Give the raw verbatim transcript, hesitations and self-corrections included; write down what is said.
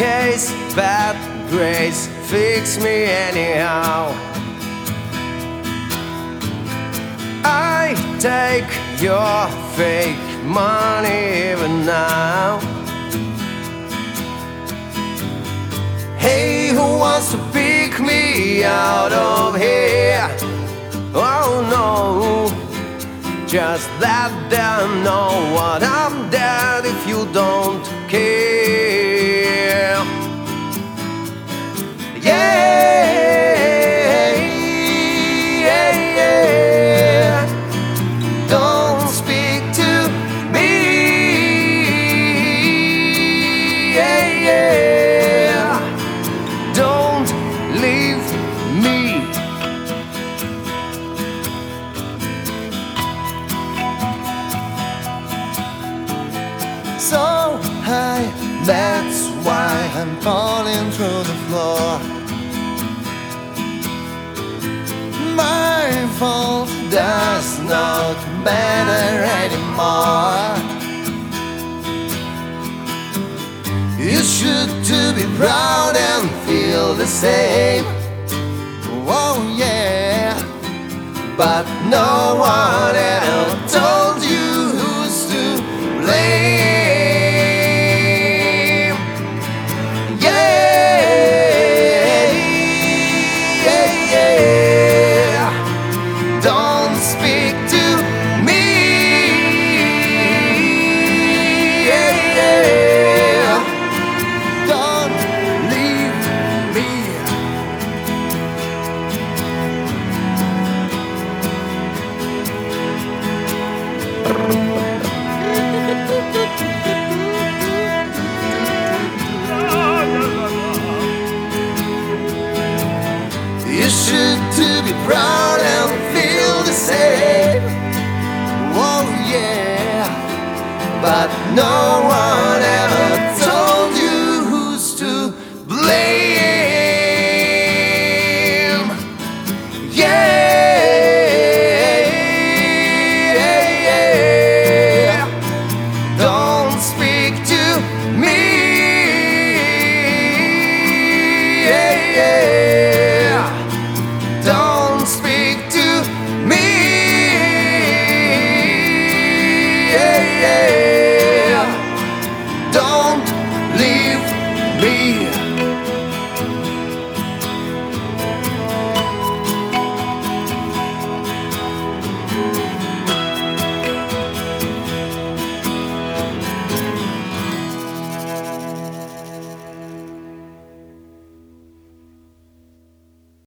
case, bad grace, fix me anyhow. I take your fake money even now. Hey, who wants to pick me out of here? Oh no, just let them know what I'm dead if you don't care. Yeah, yeah, yeah. Don't speak to me. Yeah, yeah. Don't leave me. So high, that's why I'm falling through the floor. My fault does not matter anymore. You should to be proud and feel the same. Oh yeah, but no one ever told you who's to blame. Don't speak to me. Yeah, yeah. Don't leave me. You should to be proud and feel the same. Oh yeah, but no one ever